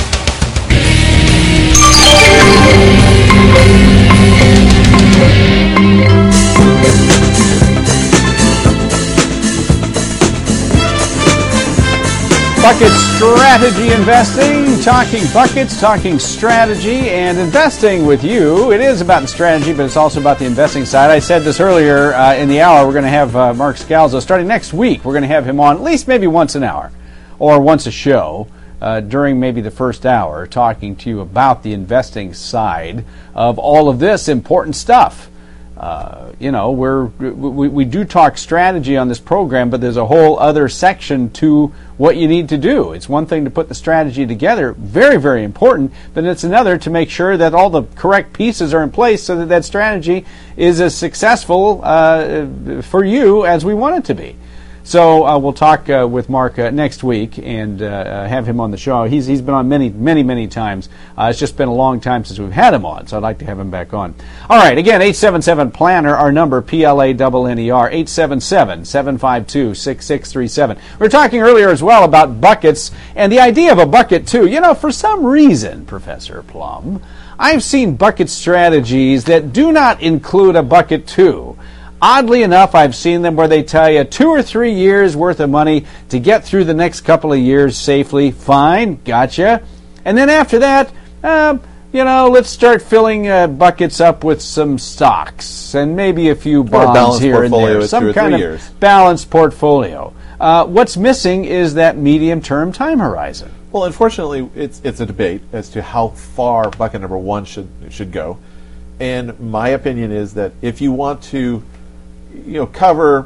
Bucket Strategy Investing, talking buckets, talking strategy, and investing with you. It is about the strategy, but it's also about the investing side. I said this earlier uh, in the hour. We're going to have uh, Mark Scalzo starting next week. We're going to have him on at least maybe once an hour or once a show uh, during maybe the first hour, talking to you about the investing side of all of this important stuff. Uh, you know, we're, we, we do talk strategy on this program, but there's a whole other section to what you need to do. It's one thing to put the strategy together, very, very important, but it's another to make sure that all the correct pieces are in place so that that strategy is as successful uh, for you as we want it to be. So uh, we'll talk uh, with Mark uh, next week and uh, have him on the show. He's he's been on many, many, many times. Uh, it's just been a long time since we've had him on, so I'd like to have him back on. All right, again, eight seven seven, planner, our number, P L A N N E R, eight seven seven, seven five two, six six three seven. We were talking earlier as well about buckets and the idea of a bucket, too. You know, for some reason, Professor Plum, I've seen bucket strategies that do not include a bucket, too. Oddly enough, I've seen them where they tell you two or three years worth of money to get through the next couple of years safely. Fine, gotcha. And then after that, uh, you know, let's start filling uh, buckets up with some stocks and maybe a few bonds here and there. Some kind of years. balanced portfolio. Uh, what's missing is that medium-term time horizon. Well, unfortunately, it's it's a debate as to how far bucket number one should should go. And my opinion is that if you want to you know, cover,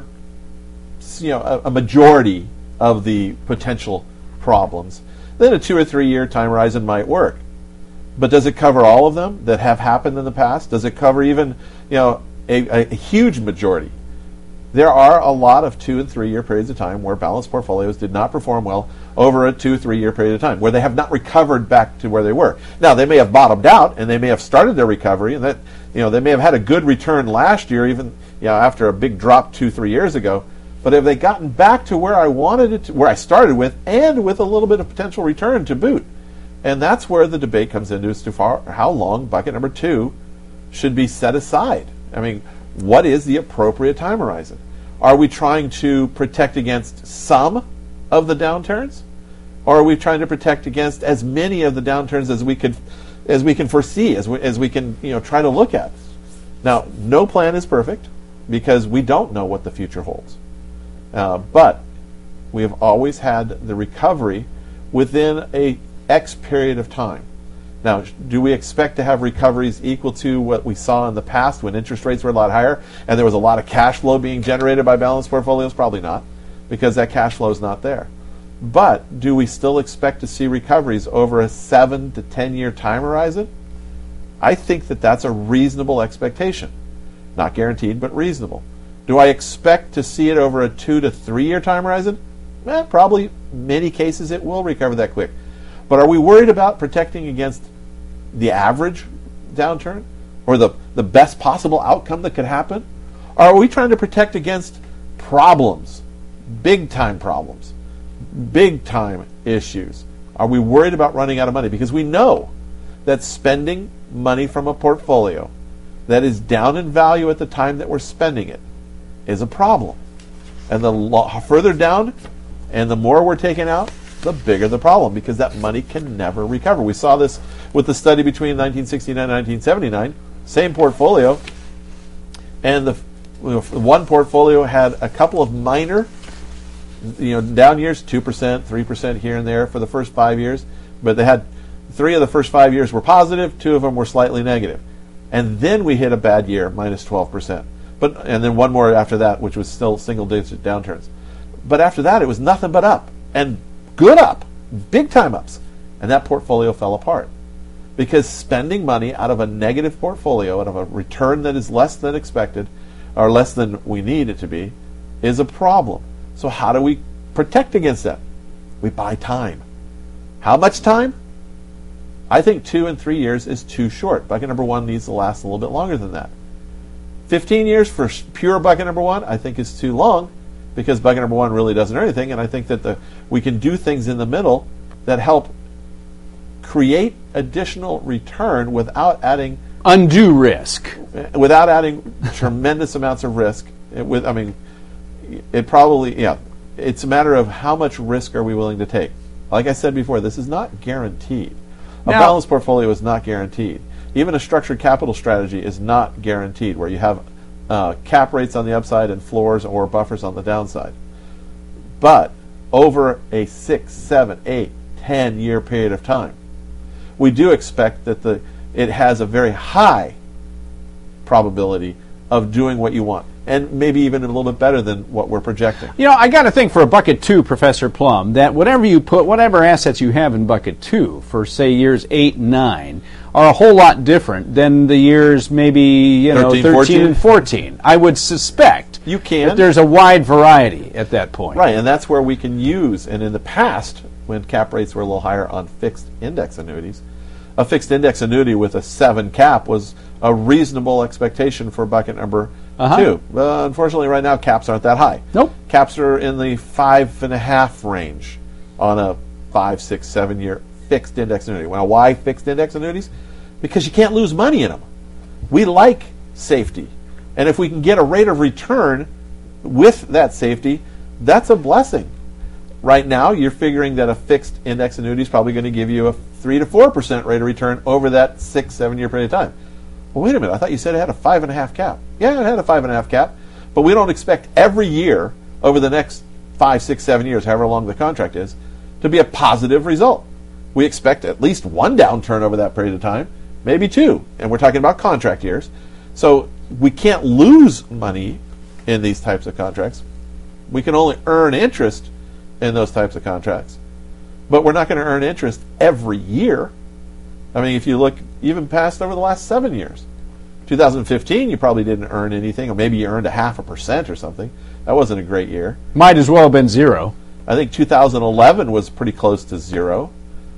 you know, a, a majority of the potential problems, then a two or three year time horizon might work. But does it cover all of them that have happened in the past? Does it cover even, you know, a, a, a huge majority? There are a lot of two and three year periods of time where balanced portfolios did not perform well over a two, three year period of time, where they have not recovered back to where they were. Now, they may have bottomed out and they may have started their recovery, and that, you know, they may have had a good return last year, even, you know, after a big drop two, three years ago. But have they gotten back to where I wanted it to, where I started with, and with a little bit of potential return to boot? And that's where the debate comes into as to far, how long bucket number two should be set aside. I mean, what is the appropriate time horizon? Are we trying to protect against some of the downturns, or are we trying to protect against as many of the downturns as we could, as we can foresee, as we, as we can, you know, try to look at? Now, no plan is perfect because we don't know what the future holds, uh, but we have always had the recovery within a X period of time. Now, do we expect to have recoveries equal to what we saw in the past when interest rates were a lot higher and there was a lot of cash flow being generated by balanced portfolios? Probably not, because that cash flow is not there. But do we still expect to see recoveries over a seven to ten year time horizon? I think that that's a reasonable expectation. Not guaranteed, but reasonable. Do I expect to see it over a two to three year time horizon? Eh, probably many cases it will recover that quick. But are we worried about protecting against the average downturn or the, the best possible outcome that could happen? Or are we trying to protect against problems, big time problems, big time issues? Are we worried about running out of money? Because we know that spending money from a portfolio that is down in value at the time that we're spending it is a problem. And the lo- further down and the more we're taking out, the bigger the problem, because that money can never recover. We saw this with the study between nineteen sixty-nine and nineteen seventy-nine, same portfolio, and the one portfolio had a couple of minor, you know, down years, two percent, three percent here and there for the first five years, but they had three of the first five years were positive, two of them were slightly negative. And then we hit a bad year, minus twelve percent. But and then one more after that, which was still single-digit downturns. But after that, it was nothing but up, and good up, big time ups. And that portfolio fell apart. Because spending money out of a negative portfolio, out of a return that is less than expected, or less than we need it to be, is a problem. So how do we protect against that? We buy time. How much time? I think two and three years is too short. Bucket number one needs to last a little bit longer than that. Fifteen years for pure bucket number one, I think, is too long, because bucket number one really doesn't earn anything, and I think that the we can do things in the middle that help create additional return without adding undue risk, without adding tremendous amounts of risk. It, with I mean, it probably yeah, it's a matter of how much risk are we willing to take. Like I said before, this is not guaranteed. A now, balanced portfolio is not guaranteed. Even a structured capital strategy is not guaranteed, where you have uh, cap rates on the upside and floors or buffers on the downside. But over a six, seven, eight, ten year period of time, we do expect that the it has a very high probability of doing what you want, and maybe even a little bit better than what we're projecting. You know, I got to think for a bucket two, Professor Plum, that whatever you put, whatever assets you have in bucket two for, say, years eight and nine, are a whole lot different than the years maybe, you know, thirteen, thirteen fourteen and fourteen. I would suspect you can. that there's a wide variety at that point. Right, and that's where we can use, and in the past, when cap rates were a little higher on fixed index annuities, a fixed index annuity with a seven cap was a reasonable expectation for bucket number uh-huh. two. Uh, unfortunately, right now, caps aren't that high. Nope. Caps are in the five and a half range on a five, six, seven year fixed index annuity. Well, why fixed index annuities? Because you can't lose money in them. We like safety. And if we can get a rate of return with that safety, that's a blessing. Right now, you're figuring that a fixed index annuity is probably going to give you a three to four percent rate of return over that six, seven year period of time. Well, wait a minute. I thought you said it had a five and a half cap. Yeah, it had a five and a half cap, but we don't expect every year over the next five, six, seven years, however long the contract is, to be a positive result. We expect at least one downturn over that period of time, maybe two, and we're talking about contract years. So we can't lose money in these types of contracts. We can only earn interest in those types of contracts. But we're not going to earn interest every year. I mean, if you look even past over the last seven years. two thousand fifteen, you probably didn't earn anything, or maybe you earned a half a percent or something. That wasn't a great year. Might as well have been zero. I think two thousand eleven was pretty close to zero.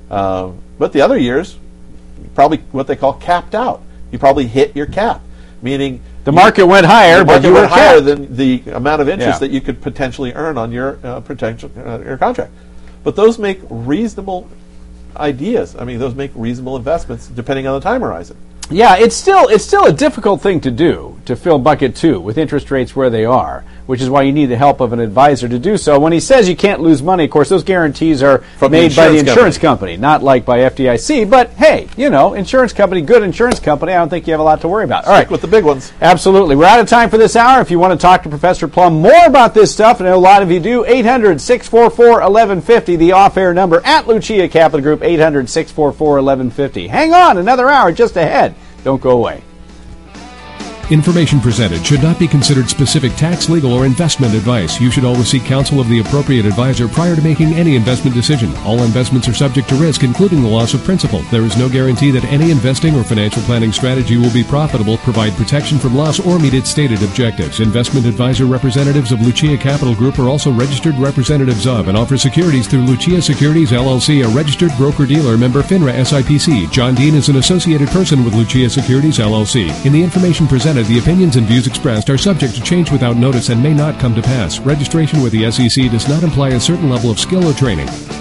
Um, but the other years, probably what they call capped out. You probably hit your cap, meaning the market you, went higher, the market but you went were higher capped. than the amount of interest yeah. that you could potentially earn on your uh, potential uh, your contract. But those make reasonable ideas. I mean, those make reasonable investments depending on the time horizon. Yeah, it's still it's still a difficult thing to do, to fill bucket two with interest rates where they are, which is why you need the help of an advisor to do so. When he says you can't lose money, of course, those guarantees are From made the by the insurance insurance company. company, not like by F D I C. But hey, you know, insurance company, good insurance company, I don't think you have a lot to worry about. All Stick right, with the big ones. Absolutely. We're out of time for this hour. If you want to talk to Professor Plum more about this stuff, and I know a lot of you do, eight hundred, six four four, eleven fifty, the off-air number at Lucia Capital Group, eight hundred, six four four, eleven fifty. Hang on, another hour just ahead. Don't go away. Information presented should not be considered specific tax, legal, or investment advice. You should always seek counsel of the appropriate advisor prior to making any investment decision. All investments are subject to risk, including the loss of principal. There is no guarantee that any investing or financial planning strategy will be profitable, provide protection from loss, or meet its stated objectives. Investment advisor representatives of Lucia Capital Group are also registered representatives of and offer securities through Lucia Securities, L L C, a registered broker-dealer, member FINRA S I P C. John Dean is an associated person with Lucia Securities, L L C. In the information presented, the opinions and views expressed are subject to change without notice and may not come to pass. Registration with the S E C does not imply a certain level of skill or training.